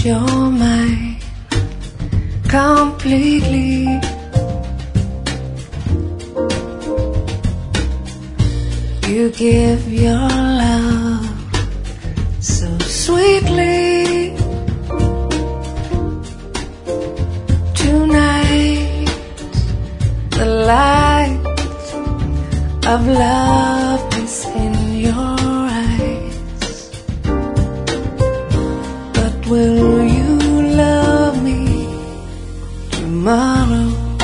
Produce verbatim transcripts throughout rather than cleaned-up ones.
your mind completely. You give your love so sweetly. Tonight, the light of love is in your eyes. But will you love me tomorrow?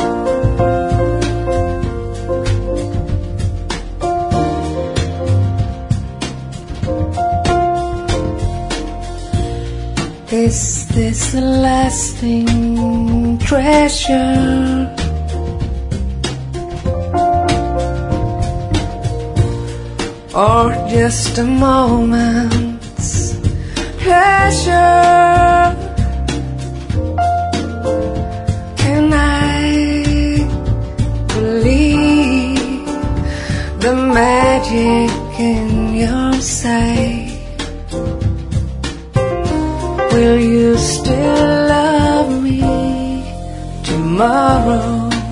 Is this a lasting treasure? Or just a moment's pleasure? Can I believe the magic in your sight? Will you still love me tomorrow?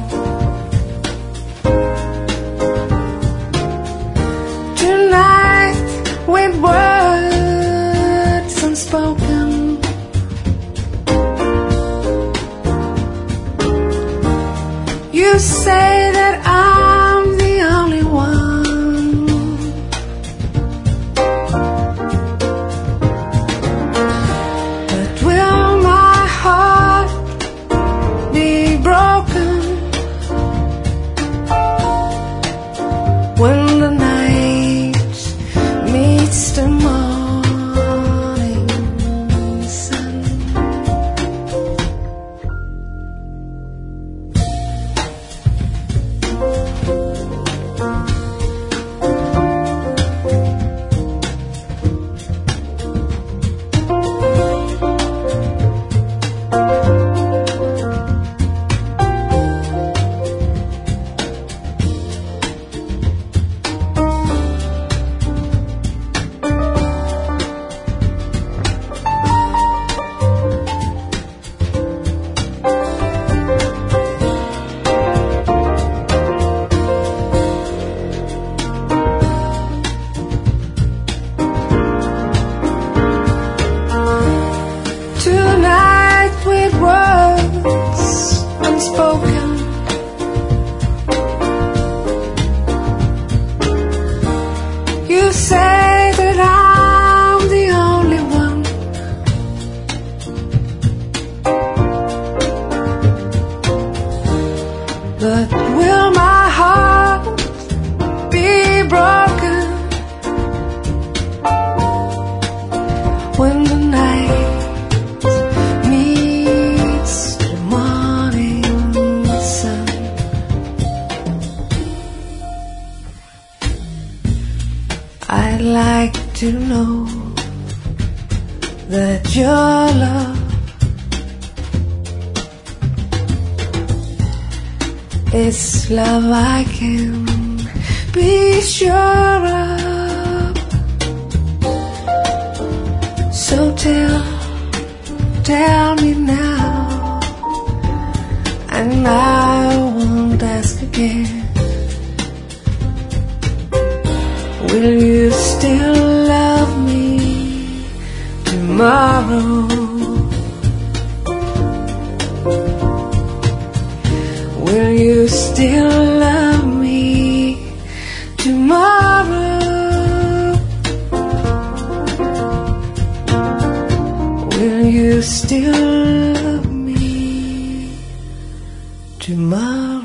Tonight, with words unspoken, you say that I'm the only one. When the night meets the morning sun. Tonight with words unspoken, you say that I'm the only one. But will my heart be broken when the night I'd like to know that your love is love I can be sure of. So tell, tell me now, and I won't ask again. Will you still love me tomorrow? Will you still love me tomorrow? Will you still love me tomorrow?